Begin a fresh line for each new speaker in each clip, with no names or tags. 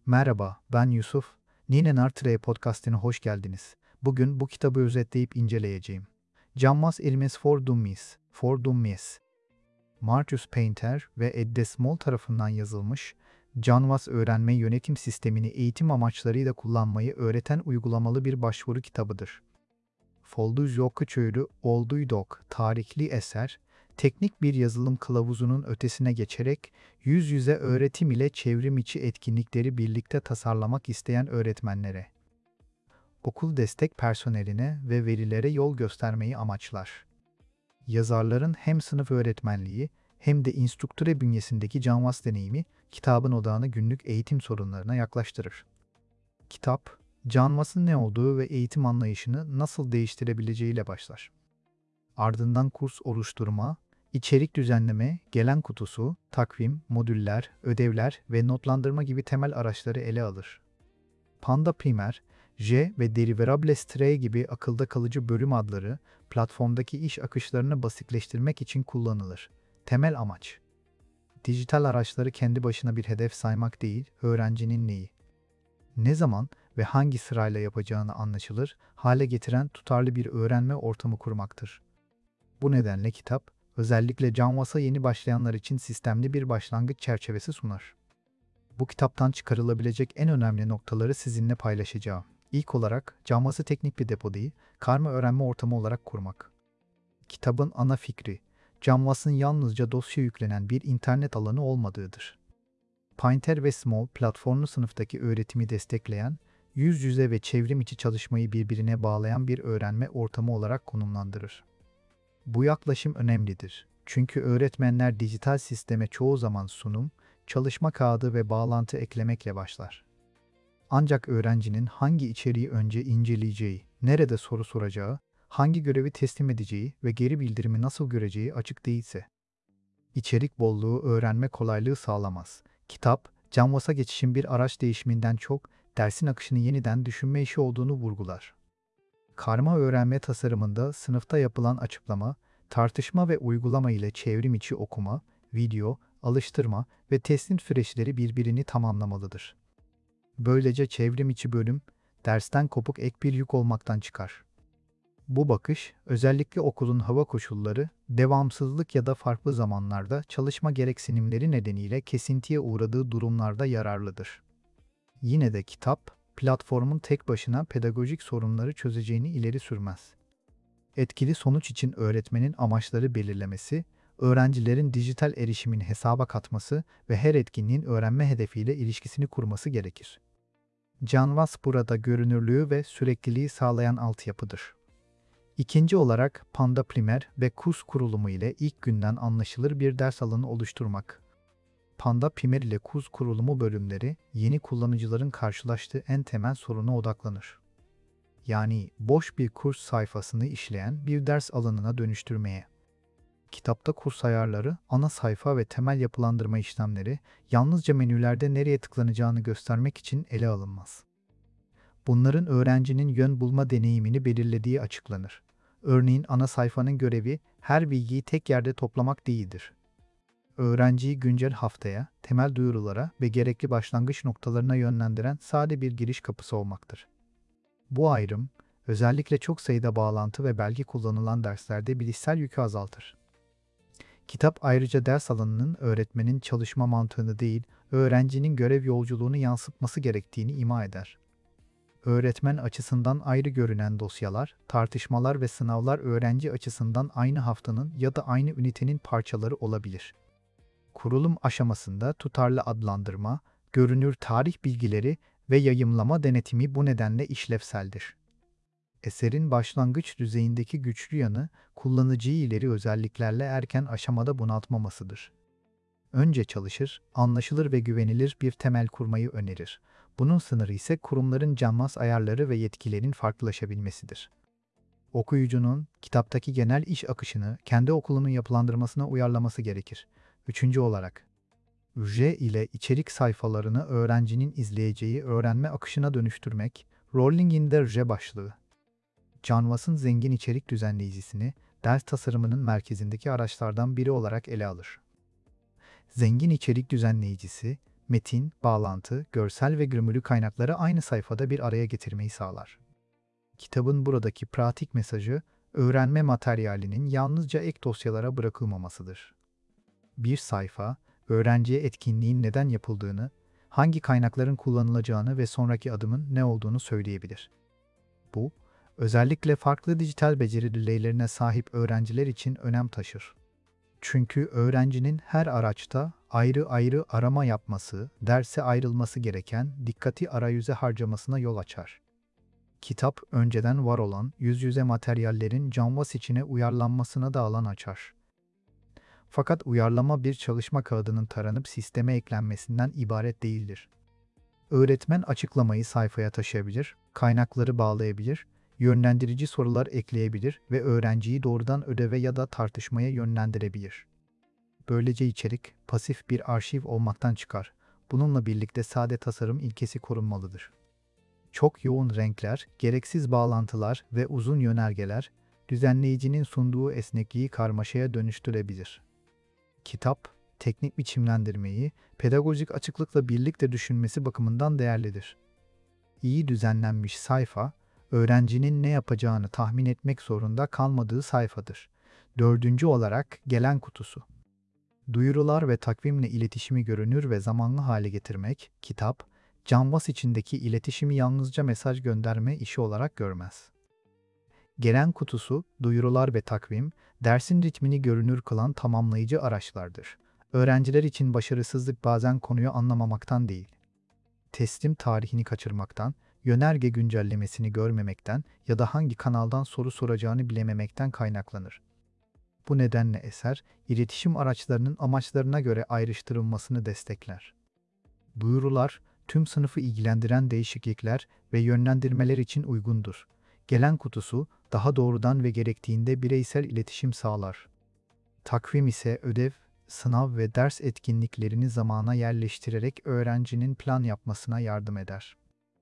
Merhaba, ben Yusuf. Ninen Artre podcastine hoş geldiniz. Bugün bu kitabı özetleyip inceleyeceğim. Canvas Illusions for Dummies. Marcus Painter ve Ed Desmond tarafından yazılmış, Canvas öğrenme yönetim sistemini eğitim amaçlarıyla kullanmayı öğreten uygulamalı bir başvuru kitabıdır. Folduz Yokuçöyrü Olduydok tarihli eser, teknik bir yazılım kılavuzunun ötesine geçerek yüz yüze öğretim ile çevrim içi etkinlikleri birlikte tasarlamak isteyen öğretmenlere, okul destek personeline ve velilere yol göstermeyi amaçlar. Yazarların hem sınıf öğretmenliği hem de instruktöre bünyesindeki Canvas deneyimi kitabın odağını günlük eğitim sorunlarına yaklaştırır. Kitap, Canvas'ın ne olduğu ve eğitim anlayışını nasıl değiştirebileceğiyle başlar. Ardından kurs oluşturma, içerik düzenleme, gelen kutusu, takvim, modüller, ödevler ve notlandırma gibi temel araçları ele alır. Panda Primer, J ve Deliverables Tray gibi akılda kalıcı bölüm adları, platformdaki iş akışlarını basitleştirmek için kullanılır. Temel amaç: dijital araçları kendi başına bir hedef saymak değil, öğrencinin neyi, ne zaman ve hangi sırayla yapacağını anlaşılır hale getiren tutarlı bir öğrenme ortamı kurmaktır. Bu nedenle kitap, özellikle Canvas'a yeni başlayanlar için sistemli bir başlangıç çerçevesi sunar. Bu kitaptan çıkarılabilecek en önemli noktaları sizinle paylaşacağım. İlk olarak, Canvas'ı teknik bir depo değil, karma öğrenme ortamı olarak kurmak. Kitabın ana fikri, Canvas'ın yalnızca dosya yüklenen bir internet alanı olmadığıdır. Painter ve Small, platformlu sınıftaki öğretimi destekleyen, yüz yüze ve çevrim içi çalışmayı birbirine bağlayan bir öğrenme ortamı olarak konumlandırır. Bu yaklaşım önemlidir. Çünkü öğretmenler dijital sisteme çoğu zaman sunum, çalışma kağıdı ve bağlantı eklemekle başlar. Ancak öğrencinin hangi içeriği önce inceleyeceği, nerede soru soracağı, hangi görevi teslim edeceği ve geri bildirimi nasıl göreceği açık değilse, içerik bolluğu öğrenme kolaylığı sağlamaz. Kitap, Canvas'a geçişin bir araç değişiminden çok, dersin akışını yeniden düşünme işi olduğunu vurgular. Karma öğrenme tasarımında sınıfta yapılan açıklama, tartışma ve uygulama ile çevrim içi okuma, video, alıştırma ve teslim süreçleri birbirini tamamlamalıdır. Böylece çevrim içi bölüm, dersten kopuk ek bir yük olmaktan çıkar. Bu bakış, özellikle okulun hava koşulları, devamsızlık ya da farklı zamanlarda çalışma gereksinimleri nedeniyle kesintiye uğradığı durumlarda yararlıdır. Yine de kitap, platformun tek başına pedagojik sorunları çözeceğini ileri sürmez. Etkili sonuç için öğretmenin amaçları belirlemesi, öğrencilerin dijital erişimini hesaba katması ve her etkinliğin öğrenme hedefiyle ilişkisini kurması gerekir. Canvas burada görünürlüğü ve sürekliliği sağlayan altyapıdır. İkinci olarak Panda Primer ve kurs kurulumu ile ilk günden anlaşılır bir ders alanı oluşturmak. Panda Primer ile kurs kurulumu bölümleri, yeni kullanıcıların karşılaştığı en temel soruna odaklanır. Yani boş bir kurs sayfasını işleyen bir ders alanına dönüştürmeye. Kitapta kurs ayarları, ana sayfa ve temel yapılandırma işlemleri yalnızca menülerde nereye tıklanacağını göstermek için ele alınmaz. Bunların öğrencinin yön bulma deneyimini belirlediği açıklanır. Örneğin ana sayfanın görevi her bilgiyi tek yerde toplamak değildir. Öğrenciyi güncel haftaya, temel duyurulara ve gerekli başlangıç noktalarına yönlendiren sade bir giriş kapısı olmaktır. Bu ayrım, özellikle çok sayıda bağlantı ve belge kullanılan derslerde bilişsel yükü azaltır. Kitap ayrıca ders alanının öğretmenin çalışma mantığını değil, öğrencinin görev yolculuğunu yansıtması gerektiğini ima eder. Öğretmen açısından ayrı görünen dosyalar, tartışmalar ve sınavlar öğrenci açısından aynı haftanın ya da aynı ünitenin parçaları olabilir. Kurulum aşamasında tutarlı adlandırma, görünür tarih bilgileri ve yayımlama denetimi bu nedenle işlevseldir. Eserin başlangıç düzeyindeki güçlü yanı, kullanıcıyı ileri özelliklerle erken aşamada bunaltmamasıdır. Önce çalışır, anlaşılır ve güvenilir bir temel kurmayı önerir. Bunun sınırı ise kurumların Canvas ayarları ve yetkilerin farklılaşabilmesidir. Okuyucunun, kitaptaki genel iş akışını kendi okulunun yapılandırmasına uyarlaması gerekir. Üçüncü olarak, J ile içerik sayfalarını öğrencinin izleyeceği öğrenme akışına dönüştürmek, Rolling in the J başlığı. Canvas'ın zengin içerik düzenleyicisini, ders tasarımının merkezindeki araçlardan biri olarak ele alır. Zengin içerik düzenleyicisi, metin, bağlantı, görsel ve görünümlü kaynakları aynı sayfada bir araya getirmeyi sağlar. Kitabın buradaki pratik mesajı, öğrenme materyalinin yalnızca ek dosyalara bırakılmamasıdır. Bir sayfa, öğrenciye etkinliğin neden yapıldığını, hangi kaynakların kullanılacağını ve sonraki adımın ne olduğunu söyleyebilir. Bu, özellikle farklı dijital beceri düzeylerine sahip öğrenciler için önem taşır. Çünkü öğrencinin her araçta ayrı ayrı arama yapması, derse ayrılması gereken dikkati arayüze harcamasına yol açar. Kitap, önceden var olan yüz yüze materyallerin Canvas içine uyarlanmasına da alan açar. Fakat uyarlama bir çalışma kağıdının taranıp sisteme eklenmesinden ibaret değildir. Öğretmen açıklamayı sayfaya taşıyabilir, kaynakları bağlayabilir, yönlendirici sorular ekleyebilir ve öğrenciyi doğrudan ödeve ya da tartışmaya yönlendirebilir. Böylece içerik, pasif bir arşiv olmaktan çıkar. Bununla birlikte sade tasarım ilkesi korunmalıdır. Çok yoğun renkler, gereksiz bağlantılar ve uzun yönergeler, düzenleyicinin sunduğu esnekliği karmaşaya dönüştürebilir. Kitap, teknik biçimlendirmeyi, pedagojik açıklıkla birlikte düşünmesi bakımından değerlidir. İyi düzenlenmiş sayfa, öğrencinin ne yapacağını tahmin etmek zorunda kalmadığı sayfadır. Dördüncü olarak gelen kutusu. Duyurular ve takvimle iletişimi görünür ve zamanlı hale getirmek, kitap, Canvas içindeki iletişimi yalnızca mesaj gönderme işi olarak görmez. Gelen kutusu, duyurular ve takvim, dersin ritmini görünür kılan tamamlayıcı araçlardır. Öğrenciler için başarısızlık bazen konuyu anlamamaktan değil, teslim tarihini kaçırmaktan, yönerge güncellemesini görmemekten ya da hangi kanaldan soru soracağını bilememekten kaynaklanır. Bu nedenle eser, iletişim araçlarının amaçlarına göre ayrıştırılmasını destekler. Duyurular, tüm sınıfı ilgilendiren değişiklikler ve yönlendirmeler için uygundur. Gelen kutusu, daha doğrudan ve gerektiğinde bireysel iletişim sağlar. Takvim ise ödev, sınav ve ders etkinliklerini zamana yerleştirerek öğrencinin plan yapmasına yardım eder.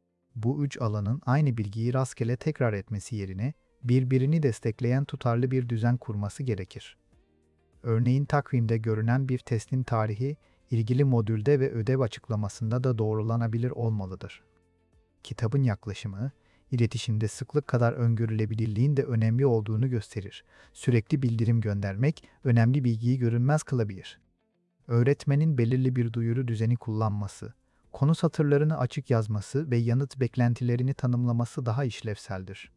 Bu üç alanın aynı bilgiyi rastgele tekrar etmesi yerine, birbirini destekleyen tutarlı bir düzen kurması gerekir. Örneğin takvimde görünen bir testin tarihi, ilgili modülde ve ödev açıklamasında da doğrulanabilir olmalıdır. Kitabın yaklaşımı, iletişimde sıklık kadar öngörülebilirliğin de önemli olduğunu gösterir. Sürekli bildirim göndermek, önemli bilgiyi görünmez kılabilir. Öğretmenin belirli bir duyuru düzeni kullanması, konu satırlarını açık yazması ve yanıt beklentilerini tanımlaması daha işlevseldir.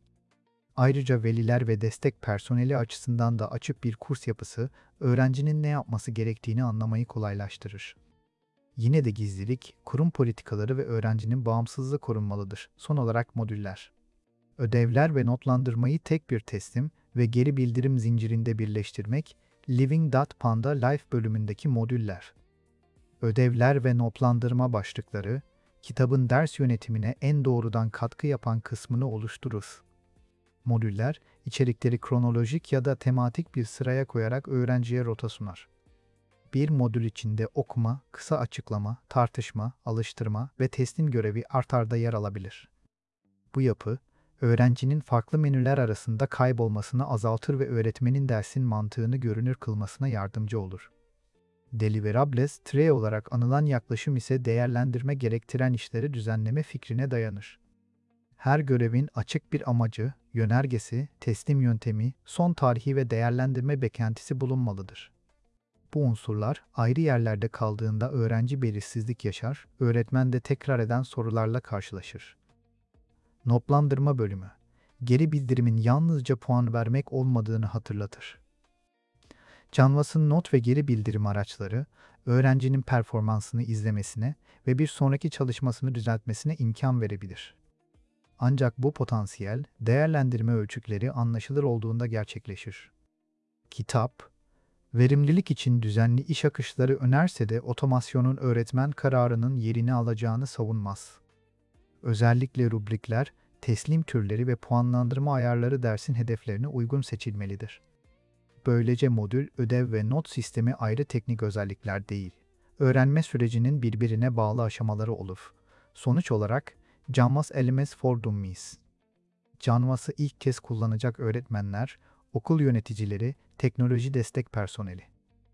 Ayrıca veliler ve destek personeli açısından da açık bir kurs yapısı, öğrencinin ne yapması gerektiğini anlamayı kolaylaştırır. Yine de gizlilik, kurum politikaları ve öğrencinin bağımsızlığı korunmalıdır. Son olarak modüller. Ödevler ve notlandırmayı tek bir teslim ve geri bildirim zincirinde birleştirmek, Living.Panda Life bölümündeki modüller. Ödevler ve notlandırma başlıkları, kitabın ders yönetimine en doğrudan katkı yapan kısmını oluşturur. Modüller, içerikleri kronolojik ya da tematik bir sıraya koyarak öğrenciye rota sunar. Bir modül içinde okuma, kısa açıklama, tartışma, alıştırma ve teslim görevi art arda yer alabilir. Bu yapı, öğrencinin farklı menüler arasında kaybolmasını azaltır ve öğretmenin dersin mantığını görünür kılmasına yardımcı olur. Deliverables, tray olarak anılan yaklaşım ise değerlendirme gerektiren işleri düzenleme fikrine dayanır. Her görevin açık bir amacı, yönergesi, teslim yöntemi, son tarihi ve değerlendirme beklentisi bulunmalıdır. Bu unsurlar ayrı yerlerde kaldığında öğrenci belirsizlik yaşar, öğretmen de tekrar eden sorularla karşılaşır. Notlandırma bölümü, geri bildirimin yalnızca puan vermek olmadığını hatırlatır. Canvas'ın not ve geri bildirim araçları, öğrencinin performansını izlemesine ve bir sonraki çalışmasını düzeltmesine imkan verebilir. Ancak bu potansiyel, değerlendirme ölçütleri anlaşılır olduğunda gerçekleşir. Kitap, verimlilik için düzenli iş akışları önerse de otomasyonun öğretmen kararının yerini alacağını savunmaz. Özellikle rubrikler, teslim türleri ve puanlandırma ayarları dersin hedeflerine uygun seçilmelidir. Böylece modül, ödev ve not sistemi ayrı teknik özellikler değil, öğrenme sürecinin birbirine bağlı aşamaları olur. Sonuç olarak, Canvas LMS for Dummies. Canvas'ı ilk kez kullanacak öğretmenler, okul yöneticileri, teknoloji destek personeli.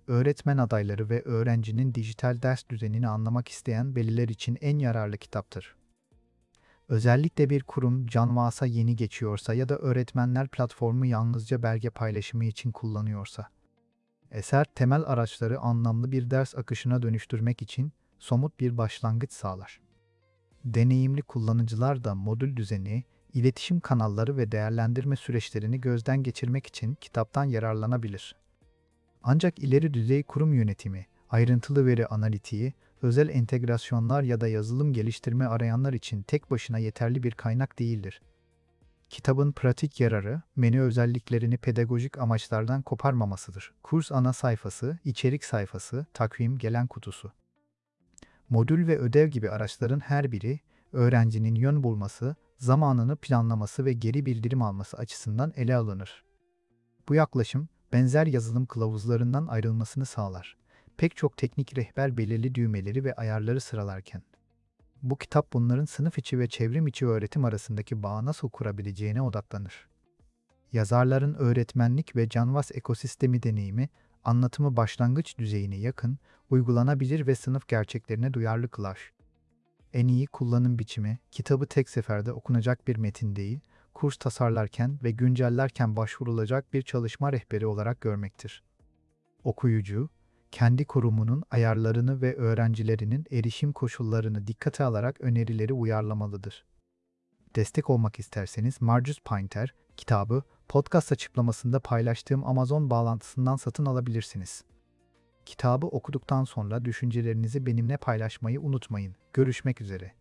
öğretmen adayları ve öğrencinin dijital ders düzenini anlamak isteyen veliler için en yararlı kitaptır. Özellikle bir kurum Canvas'a yeni geçiyorsa ya da öğretmenler platformu yalnızca belge paylaşımı için kullanıyorsa. Eser, temel araçları anlamlı bir ders akışına dönüştürmek için somut bir başlangıç sağlar. Deneyimli kullanıcılar da modül düzeni, iletişim kanalları ve değerlendirme süreçlerini gözden geçirmek için kitaptan yararlanabilir. Ancak ileri düzey kurum yönetimi, ayrıntılı veri analitiği, özel entegrasyonlar ya da yazılım geliştirme arayanlar için tek başına yeterli bir kaynak değildir. Kitabın pratik yararı, menü özelliklerini pedagojik amaçlardan koparmamasıdır. Kurs ana sayfası, içerik sayfası, takvim, gelen kutusu. Modül ve ödev gibi araçların her biri, öğrencinin yön bulması, zamanını planlaması ve geri bildirim alması açısından ele alınır. Bu yaklaşım, benzer yazılım kılavuzlarından ayrılmasını sağlar. Pek çok teknik rehber belirli düğmeleri ve ayarları sıralarken. Bu kitap bunların sınıf içi ve çevrim içi öğretim arasındaki bağı nasıl kurabileceğine odaklanır. Yazarların öğretmenlik ve Canvas ekosistemi deneyimi, anlatımı başlangıç düzeyine yakın, uygulanabilir ve sınıf gerçeklerine duyarlı kılar. En iyi kullanım biçimi, kitabı tek seferde okunacak bir metin değil, kurs tasarlarken ve güncellerken başvurulacak bir çalışma rehberi olarak görmektir. Okuyucu, kendi kurumunun ayarlarını ve öğrencilerinin erişim koşullarını dikkate alarak önerileri uyarlamalıdır. Destek olmak isterseniz Marcus Painter kitabı podcast açıklamasında paylaştığım Amazon bağlantısından satın alabilirsiniz. Kitabı okuduktan sonra düşüncelerinizi benimle paylaşmayı unutmayın. Görüşmek üzere.